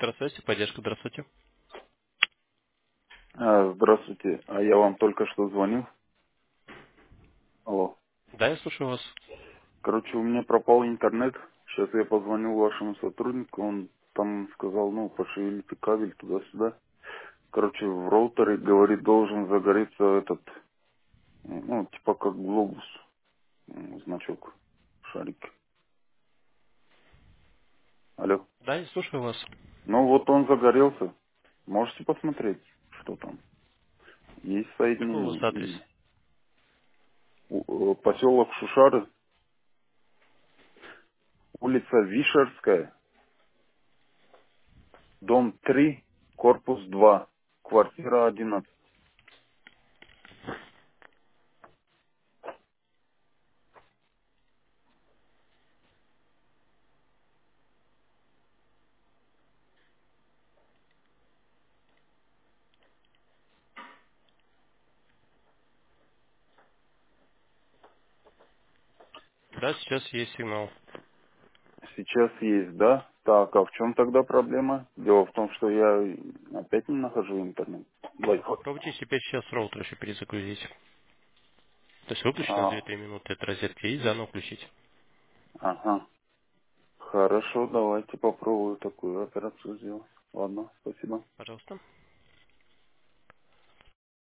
Спектр связи, поддержка, здравствуйте. Здравствуйте. А я вам только что звонил. Алло. Да, я слушаю вас. Короче, у меня пропал интернет. Сейчас я позвонил вашему сотруднику. Он там сказал, ну, пошевелите кабель туда-сюда. Короче, в роутере, говорит, должен загореться этот, ну, типа как глобус, значок, шарик. Алло. Да, я слушаю вас. Ну, вот он загорелся. Можете посмотреть, что там? Есть Какой у вас соединение адрес? или поселок Шушары, улица Вишерская, дом 3, корпус 2, квартира 11. Да, сейчас есть сигнал. Сейчас есть, да? Так, а в чем тогда проблема? Дело в том, что я опять не нахожу интернет. Wi-Fi. Попробуйте теперь сейчас роутер еще перезагрузить. То есть выключить на А, 2-3 минуты от розетки и заново включить. ага. Хорошо, давайте попробую такую операцию сделать. Ладно, спасибо. Пожалуйста.